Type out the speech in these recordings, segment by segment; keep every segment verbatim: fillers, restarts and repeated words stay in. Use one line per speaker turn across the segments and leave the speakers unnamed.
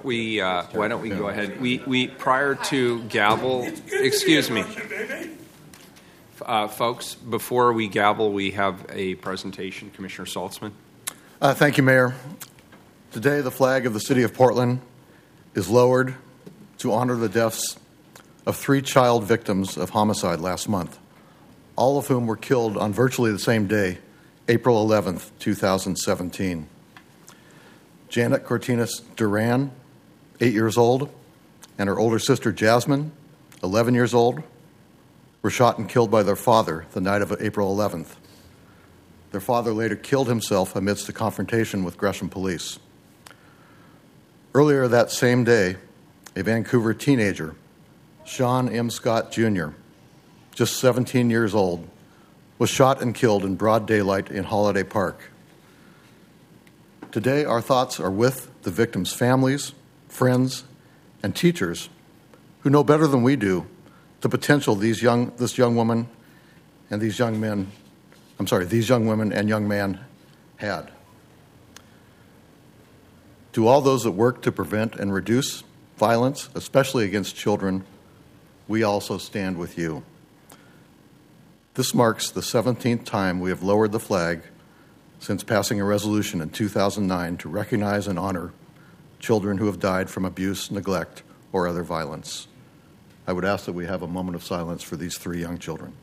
we uh, why don't we go ahead? We we prior to gavel, excuse me, uh, folks. Before we gavel, we have a presentation. Commissioner Saltzman.
Uh, thank you, Mayor. Today, the flag of the City of Portland is lowered to honor the deaths of three child victims of homicide last month, all of whom were killed on virtually the same day, April eleventh, two thousand seventeen. Janet Cortinas Duran, eight years old, and her older sister Jasmine, eleven years old, were shot and killed by their father the night of April eleventh. Their father later killed himself amidst a confrontation with Gresham police. Earlier that same day, a Vancouver teenager, Sean M. Scott Junior, just seventeen years old, was shot and killed in broad daylight in Holiday Park. Today, our thoughts are with the victims' families, friends, and teachers who know better than we do the potential these young, this young woman and these young men, I'm sorry, these young women and young man had. To all those that work to prevent and reduce violence, especially against children, we also stand with you. This marks the seventeenth time we have lowered the flag since passing a resolution in two thousand nine to recognize and honor children who have died from abuse, neglect, or other violence. I would ask that we have a moment of silence for these three young children.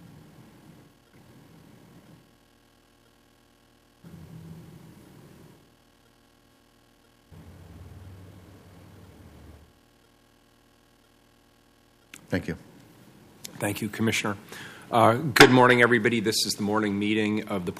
Thank you.
Thank you, Commissioner. Uh, good morning, everybody. This is the morning meeting of the